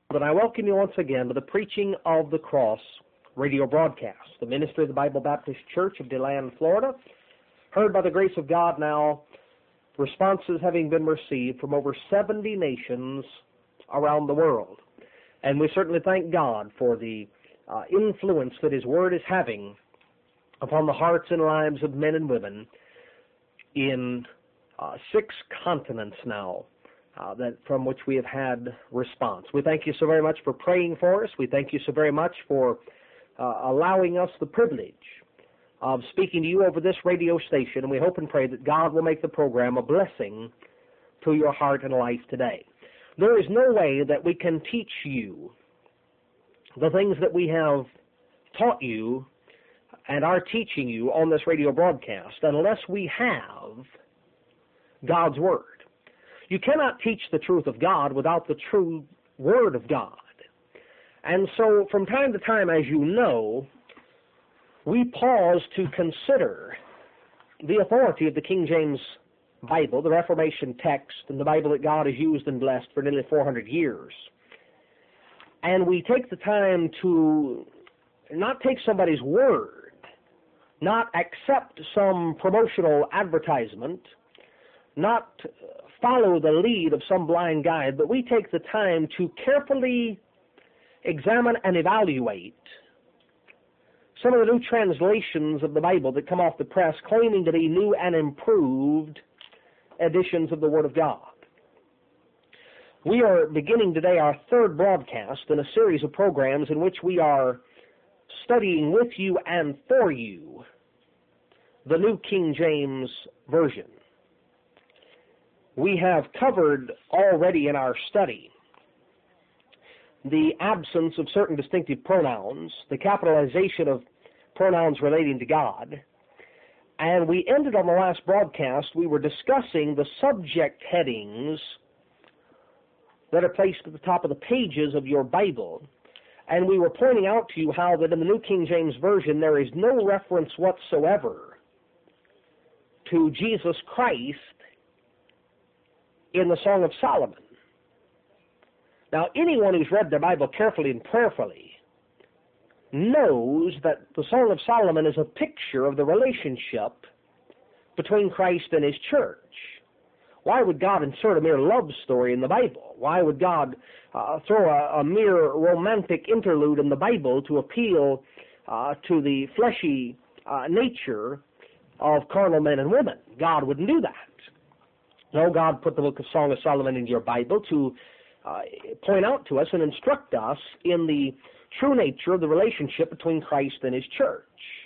And I welcome you once again to the Preaching of the Cross radio broadcast, the ministry of the Bible Baptist Church of DeLand, Florida. Heard by the grace of God now, responses having been received from over 70 nations around the world. And we certainly thank God for the influence that His Word is having upon the hearts and lives of men and women in 6 continents now. From which we have had response. We thank you so very much for praying for us. We thank you so very much for allowing us the privilege of speaking to you over this radio station, and we hope and pray that God will make the program a blessing to your heart and life today. There is no way that we can teach you the things that we have taught you and are teaching you on this radio broadcast unless we have God's Word. You cannot teach the truth of God without the true Word of God. And so from time to time, as you know, we pause to consider the authority of the King James Bible, the Reformation text, and the Bible that God has used and blessed for nearly 400 years. And we take the time to not take somebody's word, not accept some promotional advertisement, not follow the lead of some blind guide, but we take the time to carefully examine and evaluate some of the new translations of the Bible that come off the press claiming to be new and improved editions of the Word of God. We are beginning today our 3rd broadcast in a series of programs in which we are studying with you and for you the New King James Version. We have covered already in our study the absence of certain distinctive pronouns, the capitalization of pronouns relating to God, and we ended on the last broadcast, we were discussing the subject headings that are placed at the top of the pages of your Bible, and we were pointing out to you how that in the New King James Version there is no reference whatsoever to Jesus Christ in the Song of Solomon. Now, anyone who's read their Bible carefully and prayerfully knows that the Song of Solomon is a picture of the relationship between Christ and His church. Why would God insert a mere love story in the Bible? Why would God throw a mere romantic interlude in the Bible to appeal to the fleshy nature of carnal men and women? God wouldn't do that. No, God put the book of Song of Solomon into your Bible to point out to us and instruct us in the true nature of the relationship between Christ and His church.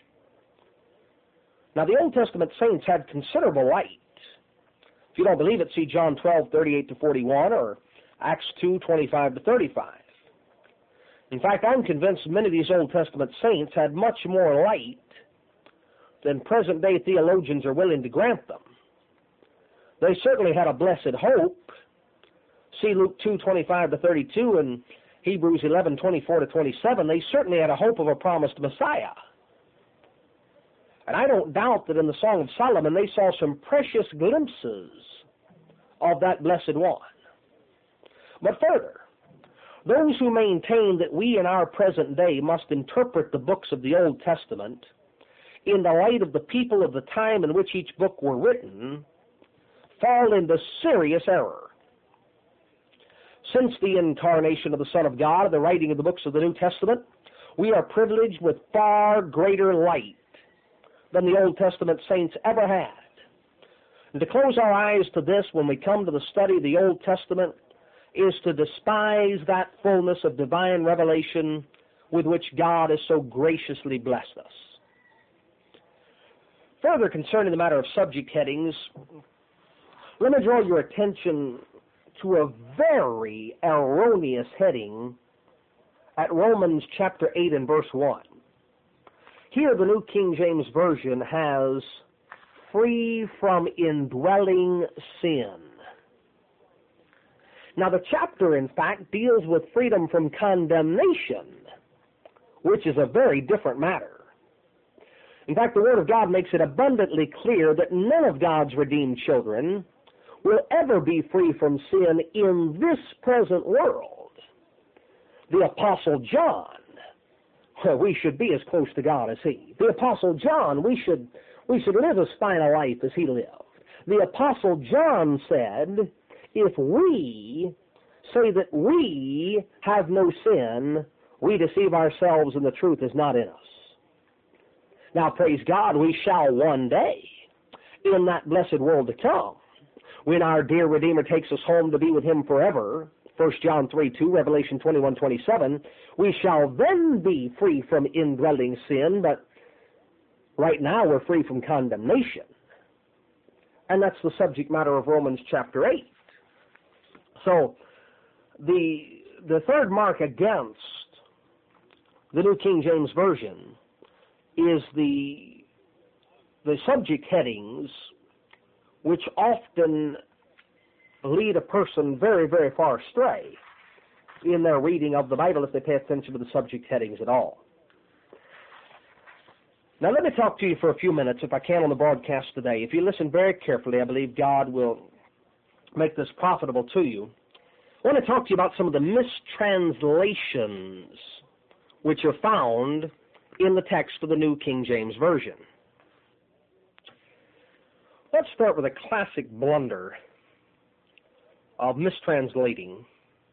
Now, the Old Testament saints had considerable light. If you don't believe it, see John 12:38-41 or Acts 2:25-35. In fact, I'm convinced many of these Old Testament saints had much more light than present-day theologians are willing to grant them. They certainly had a blessed hope. See Luke 2:25-32 and Hebrews 11:24-27. They certainly had a hope of a promised Messiah. And I don't doubt that in the Song of Solomon they saw some precious glimpses of that blessed one. But further, those who maintain that we in our present day must interpret the books of the Old Testament in the light of the people of the time in which each book were written fall into serious error. Since the incarnation of the Son of God and the writing of the books of the New Testament, we are privileged with far greater light than the Old Testament saints ever had. And to close our eyes to this when we come to the study of the Old Testament is to despise that fullness of divine revelation with which God has so graciously blessed us. Further concerning the matter of subject headings, let me draw your attention to a very erroneous heading at Romans chapter 8 and verse 1. Here the New King James Version has free from indwelling sin. Now the chapter, in fact, deals with freedom from condemnation, which is a very different matter. In fact, the Word of God makes it abundantly clear that none of God's redeemed children will ever be free from sin in this present world. The Apostle John, well, we should be as close to God as he. The Apostle John, we should live as fine a life as he lived. The Apostle John said, if we say that we have no sin, we deceive ourselves and the truth is not in us. Now, praise God, we shall one day, in that blessed world to come, when our dear Redeemer takes us home to be with him forever, 1 John 3:2, Revelation 21:27, we shall then be free from indwelling sin, but right now we're free from condemnation. And that's the subject matter of Romans chapter 8. So, the third mark against the New King James Version is the subject headings, which often lead a person very, very far astray in their reading of the Bible if they pay attention to the subject headings at all. Now let me talk to you for a few minutes, if I can, on the broadcast today. If you listen very carefully, I believe God will make this profitable to you. I want to talk to you about some of the mistranslations which are found in the text of the New King James Version. Let's start with a classic blunder of mistranslating.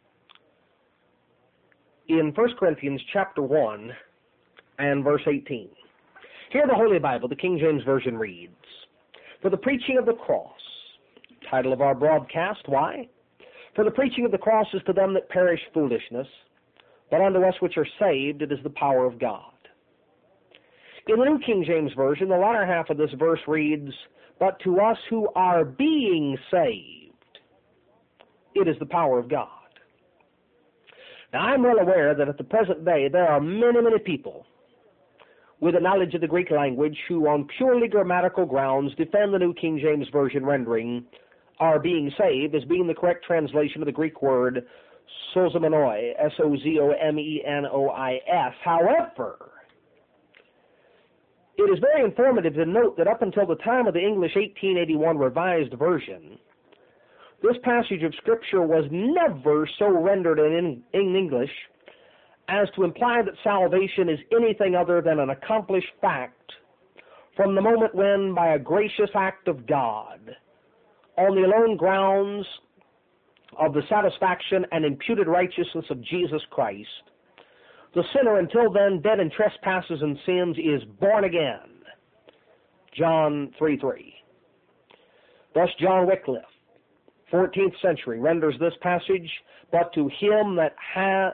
In 1 Corinthians chapter 1 and verse 18. Here the Holy Bible, the King James Version reads, "For the preaching of the cross," title of our broadcast, why? "For the preaching of the cross is to them that perish foolishness, but unto us which are saved it is the power of God." In the New King James Version, the latter half of this verse reads, "But to us who are being saved, it is the power of God." Now, I'm well aware that at the present day there are many, many people with a knowledge of the Greek language who, on purely grammatical grounds, defend the New King James Version rendering "are being saved" as being the correct translation of the Greek word sozomenoi, S-O-Z-O-M-E-N-O-I-S. However, it is very informative to note that up until the time of the English 1881 Revised Version, this passage of Scripture was never so rendered in English as to imply that salvation is anything other than an accomplished fact from the moment when, by a gracious act of God, on the alone grounds of the satisfaction and imputed righteousness of Jesus Christ, the sinner, until then dead in trespasses and sins, is born again. John 3:3. Thus John Wycliffe, 14th century, renders this passage, "But to him that had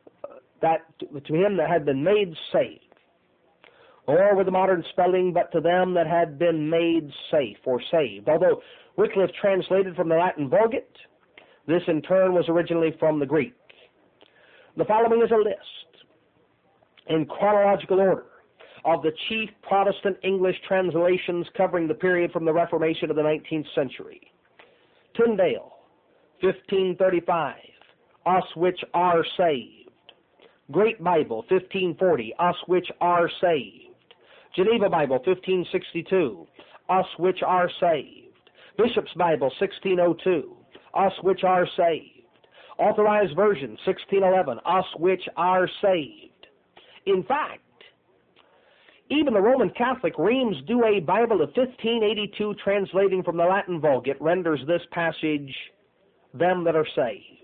been made saved," or with the modern spelling, "but to them that had been made safe," or saved. Although Wycliffe translated from the Latin Vulgate, this in turn was originally from the Greek. The following is a list, in chronological order, of the chief Protestant English translations covering the period from the Reformation of the 19th century. Tyndale, 1535, "Us which are saved." Great Bible, 1540, "Us which are saved." Geneva Bible, 1562, "Us which are saved." Bishop's Bible, 1602, "Us which are saved." Authorized Version, 1611, "Us which are saved." In fact, even the Roman Catholic Reims Douay Bible of 1582, translating from the Latin Vulgate, renders this passage, "them that are saved."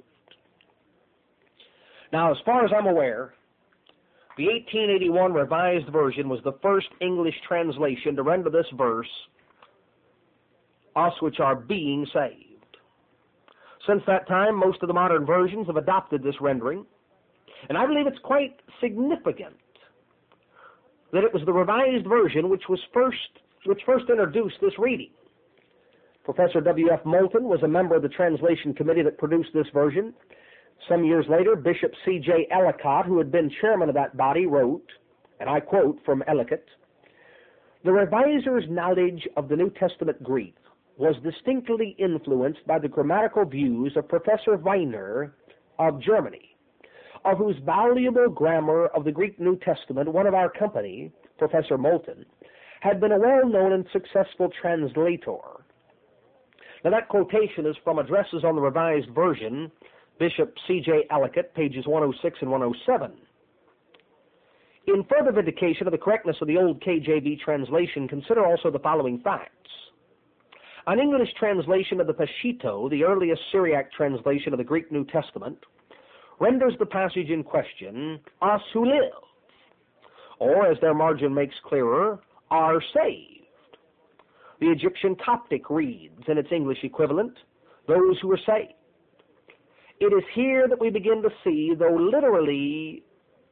Now, as far as I'm aware, the 1881 Revised Version was the first English translation to render this verse, "us which are being saved." Since that time, most of the modern versions have adopted this rendering, and I believe it's quite significant that it was the Revised Version which first introduced this reading. Professor W.F. Moulton was a member of the translation committee that produced this version. Some years later, Bishop C.J. Ellicott, who had been chairman of that body, wrote, and I quote from Ellicott, "The reviser's knowledge of the New Testament Greek was distinctly influenced by the grammatical views of Professor Weiner of Germany, of whose valuable grammar of the Greek New Testament one of our company, Professor Moulton, had been a well-known and successful translator." Now that quotation is from Addresses on the Revised Version, Bishop C.J. Ellicott, pages 106 and 107. In further vindication of the correctness of the old KJV translation, consider also the following facts. An English translation of the Peshitta, the earliest Syriac translation of the Greek New Testament, renders the passage in question, us who live, or, as their margin makes clearer, are saved. The Egyptian Coptic reads, in its English equivalent, those who are saved. It is here that we begin to see, though literally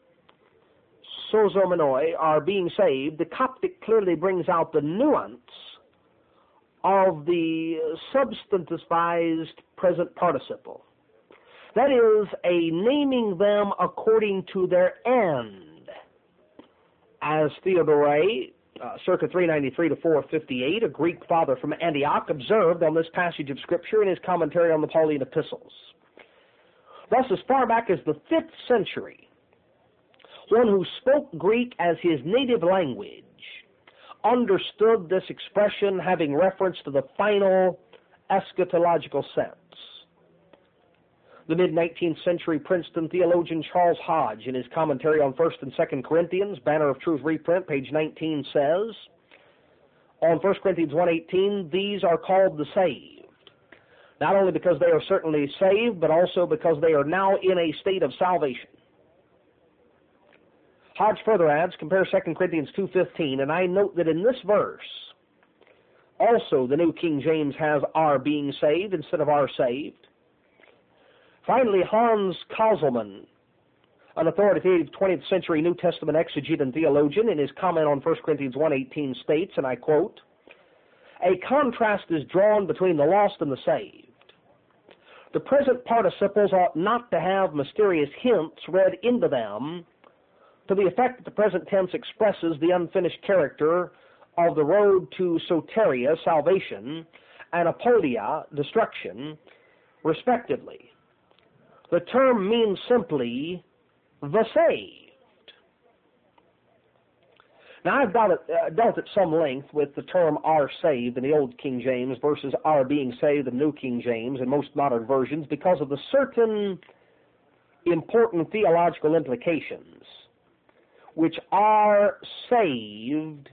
sozomenoi are being saved, the Coptic clearly brings out the nuance of the substantivized present participle. That is, a naming them according to their end. As Theodore, circa 393 to 458, a Greek father from Antioch, observed on this passage of Scripture in his commentary on the Pauline epistles. Thus, as far back as the 5th century, one who spoke Greek as his native language understood this expression having reference to the final eschatological sense. The mid-19th century Princeton theologian Charles Hodge, in his commentary on 1 and 2 Corinthians, Banner of Truth reprint, page 19, says, on 1 Corinthians 1:18, these are called the saved, not only because they are certainly saved, but also because they are now in a state of salvation. Hodge further adds, compare 2 Corinthians 2:15, and I note that in this verse, also the New King James has are being saved instead of are saved. Finally, Hans Kosselman, an authoritative 20th century New Testament exegete and theologian, in his comment on 1 Corinthians 1:18 states, and I quote, a contrast is drawn between the lost and the saved. The present participles ought not to have mysterious hints read into them to the effect that the present tense expresses the unfinished character of the road to soteria, salvation, and apodia, destruction, respectively. The term means simply the saved. Now, I've dealt at some length with the term are saved in the Old King James versus are being saved in the New King James and most modern versions because of the certain important theological implications which are saved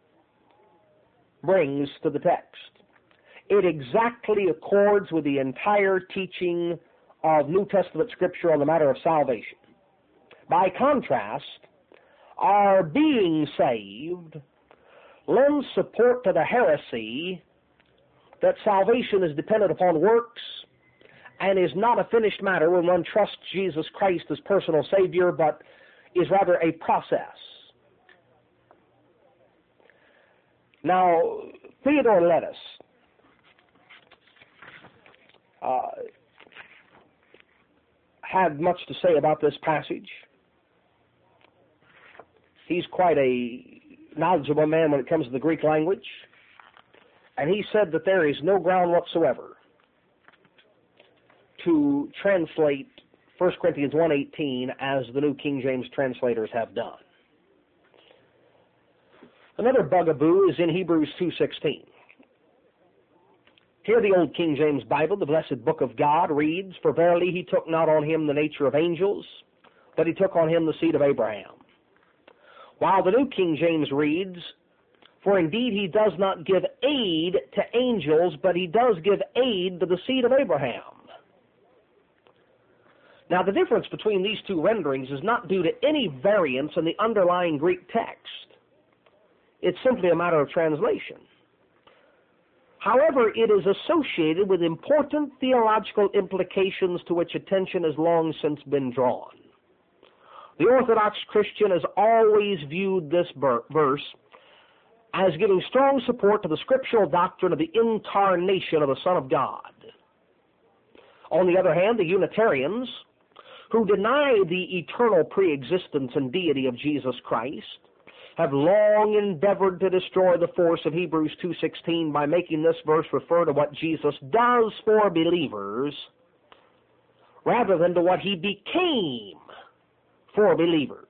brings to the text. It exactly accords with the entire teaching of New Testament Scripture on the matter of salvation. By contrast, our being saved lends support to the heresy that salvation is dependent upon works and is not a finished matter when one trusts Jesus Christ as personal Savior, but is rather a process. Now, Theodore Lettis had much to say about this passage. He's quite a knowledgeable man when it comes to the Greek language, and he said that there is no ground whatsoever to translate 1 Corinthians 1:18 as the New King James translators have done. Another bugaboo is in Hebrews 2:16. Here the Old King James Bible, the blessed book of God, reads, for verily he took not on him the nature of angels, but he took on him the seed of Abraham. While the New King James reads, for indeed he does not give aid to angels, but he does give aid to the seed of Abraham. Now, the difference between these two renderings is not due to any variance in the underlying Greek text. It's simply a matter of translation. However, it is associated with important theological implications to which attention has long since been drawn. The Orthodox Christian has always viewed this verse as giving strong support to the scriptural doctrine of the incarnation of the Son of God. On the other hand, the Unitarians, who deny the eternal preexistence and deity of Jesus Christ, have long endeavored to destroy the force of Hebrews 2:16 by making this verse refer to what Jesus does for believers rather than to what he became for believers.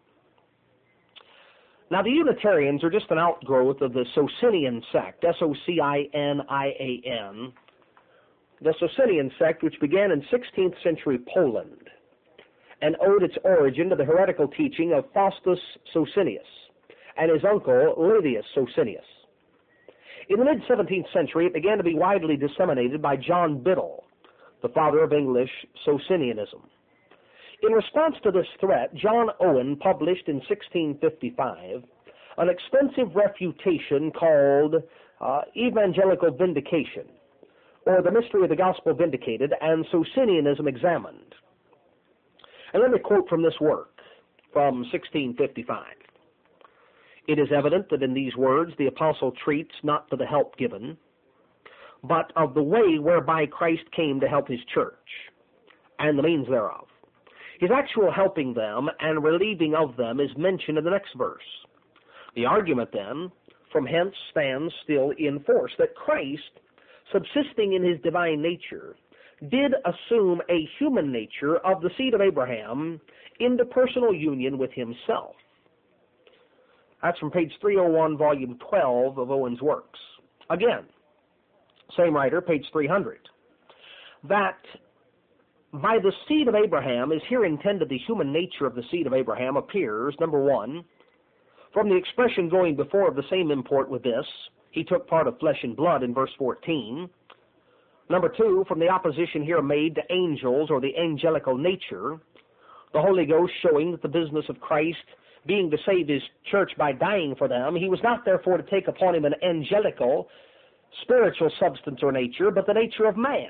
Now, the Unitarians are just an outgrowth of the Socinian sect, Socinian, the Socinian sect, which began in 16th century Poland and owed its origin to the heretical teaching of Faustus Socinius and his uncle Laelius Socinius. In the mid-17th century, it began to be widely disseminated by John Biddle, the father of English Socinianism. In response to this threat, John Owen published in 1655 an extensive refutation called Evangelical Vindication, or The Mystery of the Gospel Vindicated and Socinianism Examined. And let me quote from this work from 1655. It is evident that in these words the apostle treats not to the help given, but of the way whereby Christ came to help his church, and the means thereof. His actual helping them and relieving of them is mentioned in the next verse. The argument then from hence stands still in force, that Christ, subsisting in his divine nature, did assume a human nature of the seed of Abraham into personal union with himself. That's from page 301, volume 12 of Owen's works. Again, same writer, page 300. That by the seed of Abraham is here intended the human nature of the seed of Abraham appears, number one, from the expression going before of the same import with this, he took part of flesh and blood in verse 14. Number two, from the opposition here made to angels or the angelical nature, the Holy Ghost showing that the business of Christ being to save his church by dying for them, he was not therefore to take upon him an angelical, spiritual substance or nature, but the nature of man.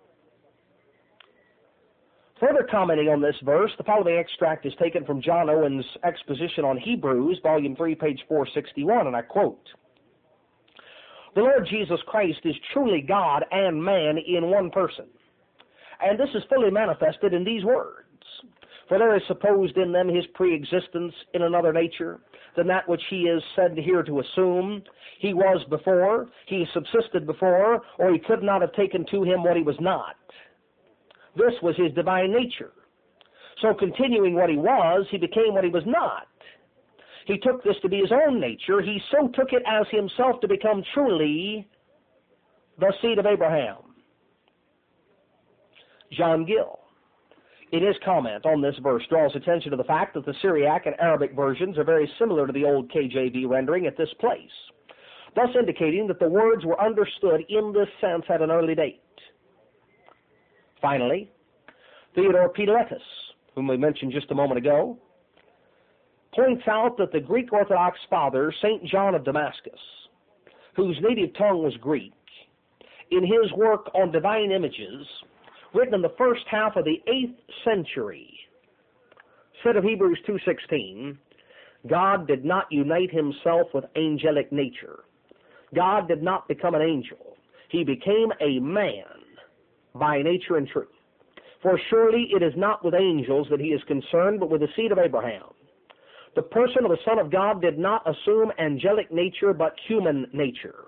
Further commenting on this verse, the following extract is taken from John Owen's exposition on Hebrews, volume 3, page 461, and I quote, "The Lord Jesus Christ is truly God and man in one person, and this is fully manifested in these words. For there is supposed in them his pre-existence in another nature than that which he is said here to assume. He was before, he subsisted before, or he could not have taken to him what he was not. This was his divine nature. So continuing what he was, he became what he was not. He took this to be his own nature. He so took it as himself to become truly the seed of Abraham." John Gill, in his comment on this verse, draws attention to the fact that the Syriac and Arabic versions are very similar to the old KJV rendering at this place, thus indicating that the words were understood in this sense at an early date. Finally, Theodore Peletus, whom we mentioned just a moment ago, points out that the Greek Orthodox father, St. John of Damascus, whose native tongue was Greek, in his work on divine images, written in the first half of the 8th century, said of Hebrews 2:16, God did not unite himself with angelic nature. God did not become an angel. He became a man by nature and truth. For surely it is not with angels that he is concerned, but with the seed of Abraham. The person of the Son of God did not assume angelic nature, but human nature.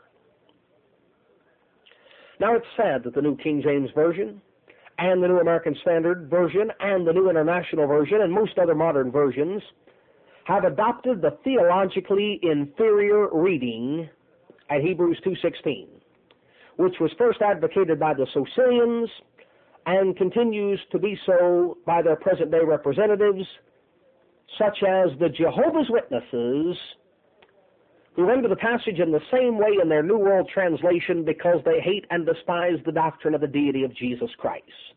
Now it's said that the New King James Version and the New American Standard Version and the New International Version and most other modern versions have adopted the theologically inferior reading at Hebrews 2:16, which was first advocated by the Socinians and continues to be so by their present-day representatives, such as the Jehovah's Witnesses, who render the passage in the same way in their New World Translation because they hate and despise the doctrine of the deity of Jesus Christ.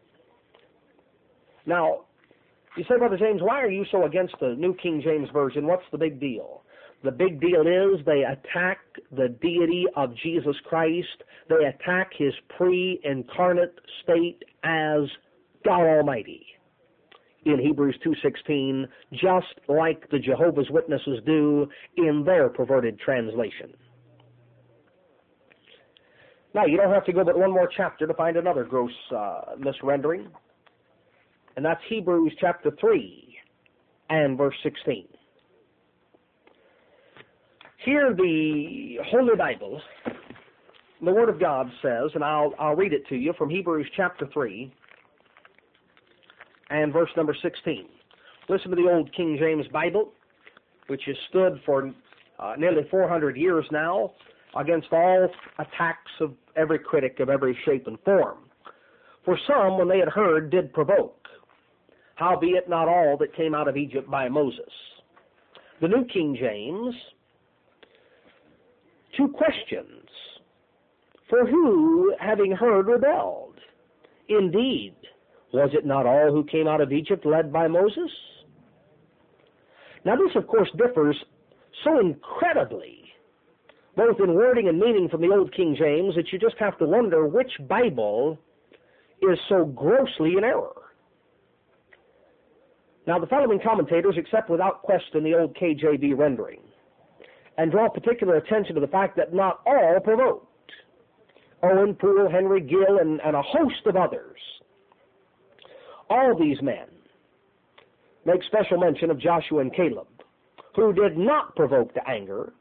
Now, you say, Brother James, why are you so against the New King James Version? What's the big deal? The big deal is they attack the deity of Jesus Christ. They attack his pre-incarnate state as God Almighty in Hebrews 2:16, just like the Jehovah's Witnesses do in their perverted translation. Now, you don't have to go but one more chapter to find another gross misrendering, and that's Hebrews chapter 3 and verse 16. Here the Holy Bible, the Word of God says, and I'll read it to you from Hebrews chapter 3 and verse number 16. Listen to the old King James Bible, which has stood for nearly 400 years now against all attacks of every critic of every shape and form. For some, when they had heard, did provoke, howbeit not all that came out of Egypt by Moses. The New King James, 2 questions. For who, having heard, rebelled? Indeed, was it not all who came out of Egypt led by Moses? Now this, of course, differs so incredibly, both in wording and meaning from the Old King James, that you just have to wonder which Bible is so grossly in error. Now the following commentators accept without question the old KJV rendering, and draw particular attention to the fact that not all provoked. Owen, Poole, Henry, Gill, and a host of others. All these men make special mention of Joshua and Caleb, who did not provoke to anger.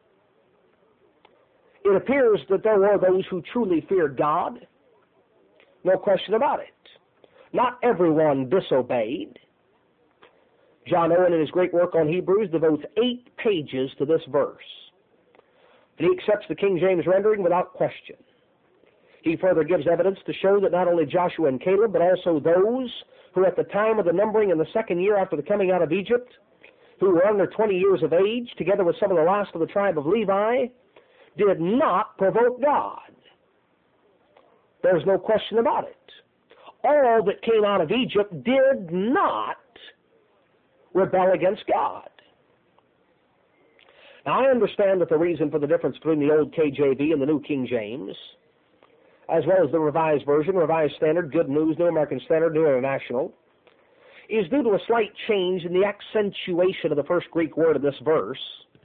It appears that there were those who truly feared God. No question about it. Not everyone disobeyed. John Owen, in his great work on Hebrews, devotes 8 pages to this verse. And he accepts the King James rendering without question. He further gives evidence to show that not only Joshua and Caleb, but also those who at the time of the numbering in the 2nd year after the coming out of Egypt, who were under 20 years of age, together with some of the last of the tribe of Levi, did not provoke God. There's no question about it. All that came out of Egypt did not rebel against God. Now, I understand that the reason for the difference between the old KJV and the New King James, as well as the Revised Version, Revised Standard, Good News, New American Standard, New International, is due to a slight change in the accentuation of the first Greek word of this verse.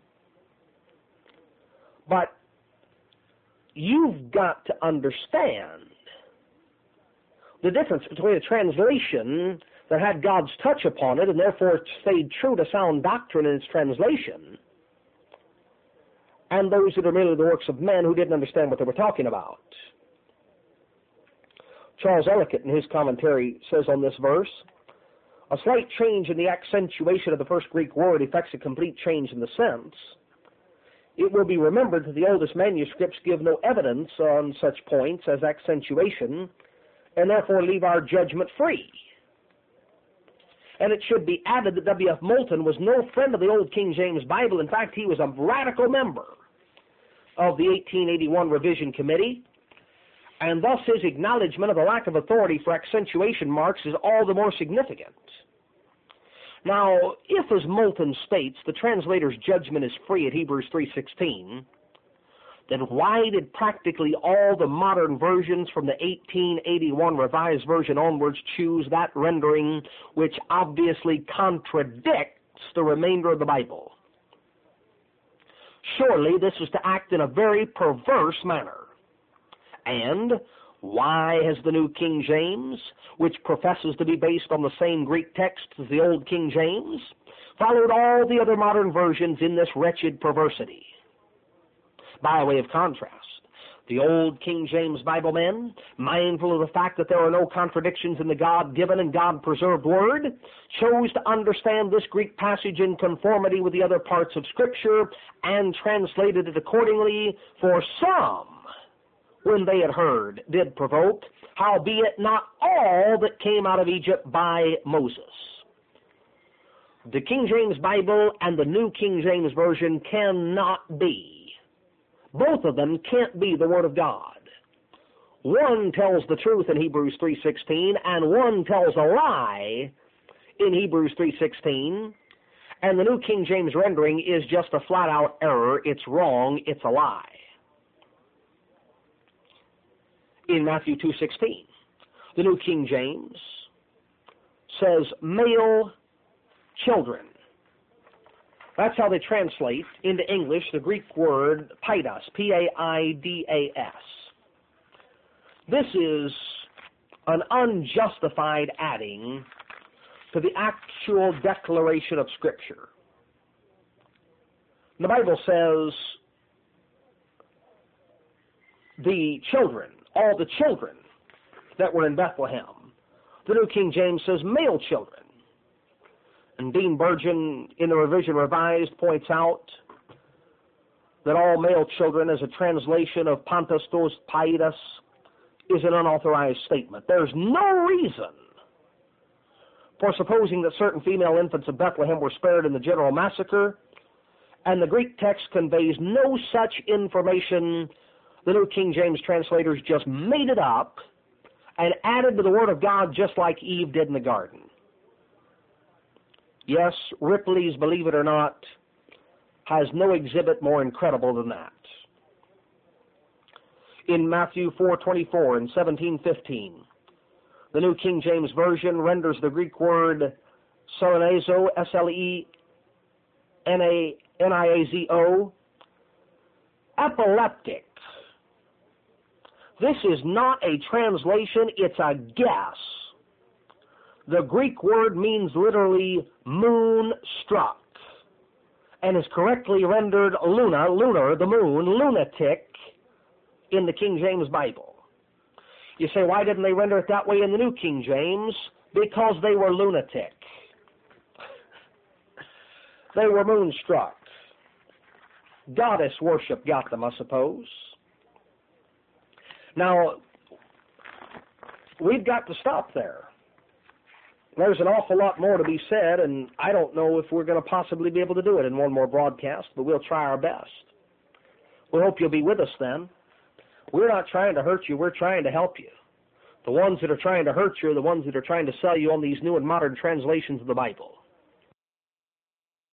But you've got to understand the difference between a translation that had God's touch upon it and therefore stayed true to sound doctrine in its translation, and those that are merely the works of men who didn't understand what they were talking about. Charles Ellicott, in his commentary, says on this verse, a slight change in the accentuation of the first Greek word effects a complete change in the sense. It will be remembered that the oldest manuscripts give no evidence on such points as accentuation, and therefore leave our judgment free. And it should be added that W.F. Moulton was no friend of the Old King James Bible. In fact, he was a radical member of the 1881 Revision Committee, and thus his acknowledgement of the lack of authority for accentuation marks is all the more significant. Now, if, as Moulton states, the translator's judgment is free at Hebrews 3:16, then why did practically all the modern versions from the 1881 Revised Version onwards choose that rendering which obviously contradicts the remainder of the Bible? Surely this was to act in a very perverse manner. And why has the New King James, which professes to be based on the same Greek text as the Old King James, followed all the other modern versions in this wretched perversity? By way of contrast, the Old King James Bible men, mindful of the fact that there are no contradictions in the God-given and God-preserved Word, chose to understand this Greek passage in conformity with the other parts of Scripture and translated it accordingly. For some, when they had heard, did provoke, howbeit not all that came out of Egypt by Moses. The King James Bible and the New King James Version cannot be. Both of them can't be the Word of God. One tells the truth in Hebrews 3:16, and one tells a lie in Hebrews 3:16, and the New King James rendering is just a flat-out error. It's wrong. It's a lie. In Matthew 2:16, the New King James says male children. That's how they translate into English the Greek word paidas, P-A-I-D-A-S. This is an unjustified adding to the actual declaration of Scripture. The Bible says the children, all the children that were in Bethlehem. The New King James says male children. And Dean Burgeon in the Revision Revised points out that all male children as a translation of Pantos tos Paidas is an unauthorized statement. There's no reason for supposing that certain female infants of Bethlehem were spared in the general massacre, and the Greek text conveys no such information. The New King James translators just made it up and added to the Word of God just like Eve did in the garden. Yes, Ripley's Believe It or Not has no exhibit more incredible than that. In Matthew 4:24 and 17:15, the New King James Version renders the Greek word selenizo, S-L-E-N-A-N-I-A-Z-O, epileptic. This is not a translation, it's a guess. The Greek word means literally moonstruck, and is correctly rendered lunar, the moon, lunatic, in the King James Bible. You say, why didn't they render it that way in the New King James? Because they were lunatic. They were moonstruck. Goddess worship got them, I suppose. Now, we've got to stop there. There's an awful lot more to be said, and I don't know if we're going to possibly be able to do it in one more broadcast, but we'll try our best. We hope you'll be with us then. We're not trying to hurt you, we're trying to help you. The ones that are trying to hurt you are the ones that are trying to sell you on these new and modern translations of the Bible.